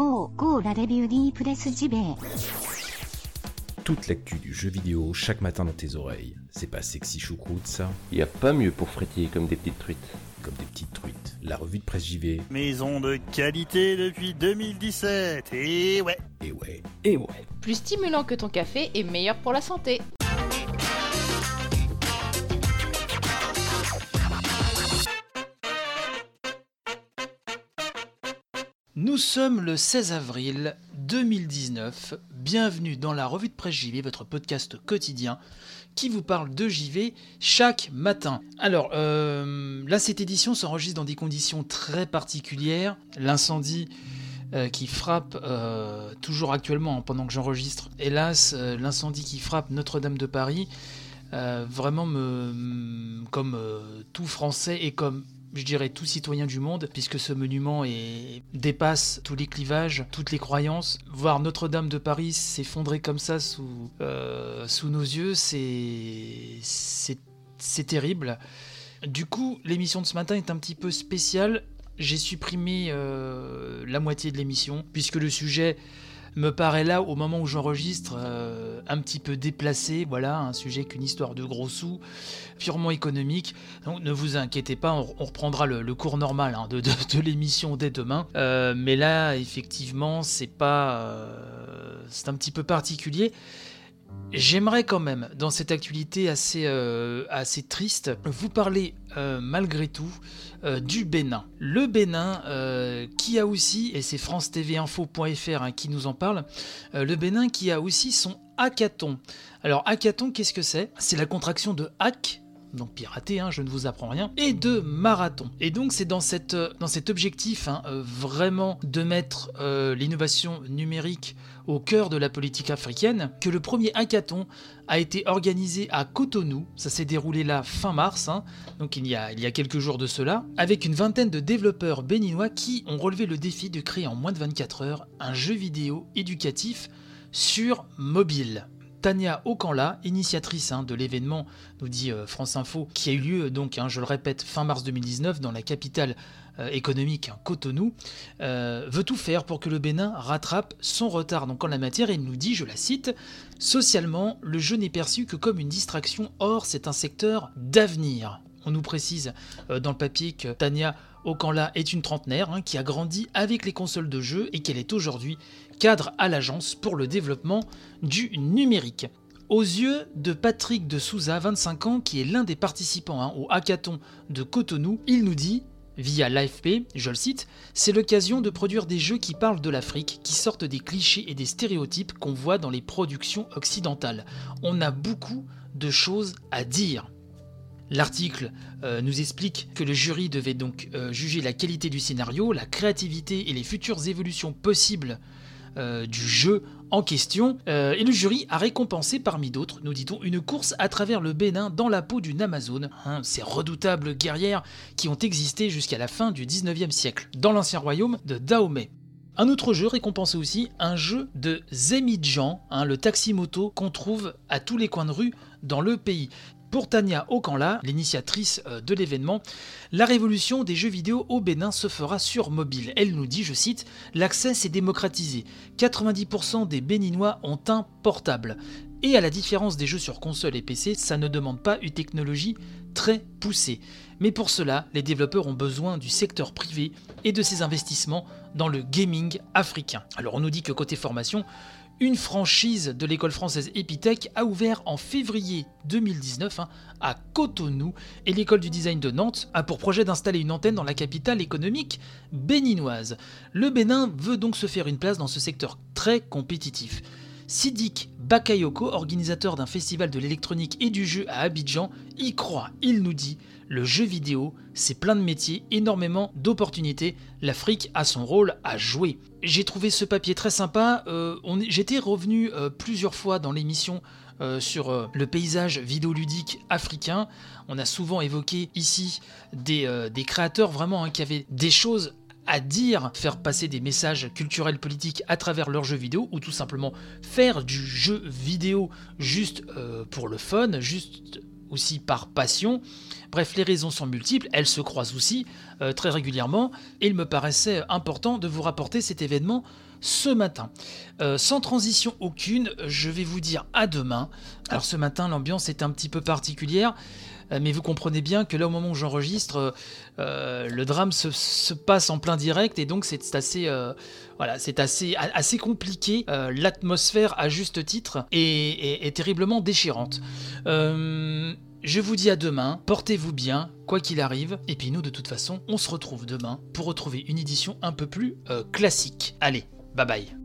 Go, la review di Presse JB. Toute l'actu du jeu vidéo chaque matin dans tes oreilles. C'est pas sexy choucroute ça? Y a pas mieux pour frétiller comme des petites truites. Comme des petites truites. La revue de Presse JV. Maison de qualité depuis 2017. Et ouais. Et ouais. Et ouais. Plus stimulant que ton café et meilleur pour la santé. Nous sommes le 16 avril 2019, bienvenue dans la revue de presse JV, votre podcast quotidien qui vous parle de JV chaque matin. Alors là cette édition s'enregistre dans des conditions très particulières, l'incendie qui frappe toujours actuellement pendant que j'enregistre, hélas l'incendie qui frappe Notre-Dame de Paris vraiment comme tout Français et comme je dirais tout citoyen du monde, puisque ce monument dépasse tous les clivages, toutes les croyances. Voir Notre-Dame de Paris s'effondrer comme ça sous nos yeux, c'est terrible. Du coup, l'émission de ce matin est un petit peu spéciale. J'ai supprimé la moitié de l'émission, puisque le sujet me paraît là, au moment où j'enregistre, un petit peu déplacé. Voilà, un sujet qu'une histoire de gros sous, purement économique. Donc ne vous inquiétez pas, on reprendra le cours normal de l'émission dès demain. Mais là, effectivement, c'est un petit peu particulier. J'aimerais quand même, dans cette actualité assez triste, vous parler malgré tout du Bénin. Le Bénin qui a aussi, et c'est france-tv-info.fr qui nous en parle, le Bénin qui a aussi son hackathon. Alors hackathon, qu'est-ce que c'est? C'est la contraction de hack, donc pirater, je ne vous apprends rien, et de marathon. Et donc c'est dans cet objectif vraiment de mettre l'innovation numérique au cœur de la politique africaine que le premier hackathon a été organisé à Cotonou. Ça s'est déroulé là fin mars, donc il y a quelques jours de cela, avec une vingtaine de développeurs béninois qui ont relevé le défi de créer en moins de 24 heures un jeu vidéo éducatif sur mobile. Tania Okanla, initiatrice de l'événement, nous dit France Info, qui a eu lieu donc, je le répète, fin mars 2019 dans la capitale économique, Cotonou, veut tout faire pour que le Bénin rattrape son retard donc en la matière. Et il nous dit, je la cite, « Socialement, le jeu n'est perçu que comme une distraction, or c'est un secteur d'avenir ». On nous précise dans le papier que Tania Okanla est une trentenaire qui a grandi avec les consoles de jeux et qu'elle est aujourd'hui cadre à l'agence pour le développement du numérique. Aux yeux de Patrick de Souza, 25 ans, qui est l'un des participants au hackathon de Cotonou, il nous dit, via l'AFP, je le cite, « C'est l'occasion de produire des jeux qui parlent de l'Afrique, qui sortent des clichés et des stéréotypes qu'on voit dans les productions occidentales. On a beaucoup de choses à dire. » L'article nous explique que le jury devait donc juger la qualité du scénario, la créativité et les futures évolutions possibles du jeu en question. Et le jury a récompensé parmi d'autres, nous dit-on, une course à travers le Bénin dans la peau d'une Amazone, ces redoutables guerrières qui ont existé jusqu'à la fin du 19e siècle, dans l'ancien royaume de Dahomey. Un autre jeu récompensé aussi, un jeu de Zemidjan, le taxi-moto qu'on trouve à tous les coins de rue dans le pays. Pour Tania Okanla, l'initiatrice de l'événement, la révolution des jeux vidéo au Bénin se fera sur mobile. Elle nous dit, je cite, « L'accès s'est démocratisé. 90% des Béninois ont un portable. Et à la différence des jeux sur console et PC, ça ne demande pas une technologie très poussée. Mais pour cela, les développeurs ont besoin du secteur privé et de ses investissements dans le gaming africain. » Alors on nous dit que côté formation, une franchise de l'école française Epitech a ouvert en février 2019 à Cotonou et l'école du design de Nantes a pour projet d'installer une antenne dans la capitale économique béninoise. Le Bénin veut donc se faire une place dans ce secteur très compétitif. Sidik Bakayoko, organisateur d'un festival de l'électronique et du jeu à Abidjan, y croit. Il nous dit « Le jeu vidéo, c'est plein de métiers, énormément d'opportunités. L'Afrique a son rôle à jouer. » J'ai trouvé ce papier très sympa. J'étais revenu plusieurs fois dans l'émission sur le paysage vidéoludique africain. On a souvent évoqué ici des créateurs vraiment qui avaient des choses à dire, faire passer des messages culturels politiques à travers leurs jeux vidéo, ou tout simplement faire du jeu vidéo juste pour le fun, juste aussi par passion. Bref, les raisons sont multiples, elles se croisent aussi très régulièrement, et il me paraissait important de vous rapporter cet événement ce matin. Sans transition aucune, je vais vous dire à demain. Alors ce matin, l'ambiance est un petit peu particulière, mais vous comprenez bien que là, au moment où j'enregistre, le drame se passe en plein direct, et donc c'est assez, assez compliqué. L'atmosphère, à juste titre, est terriblement déchirante. Je vous dis à demain, portez-vous bien, quoi qu'il arrive, et puis nous, de toute façon, on se retrouve demain pour retrouver une édition un peu plus classique. Allez, bye bye.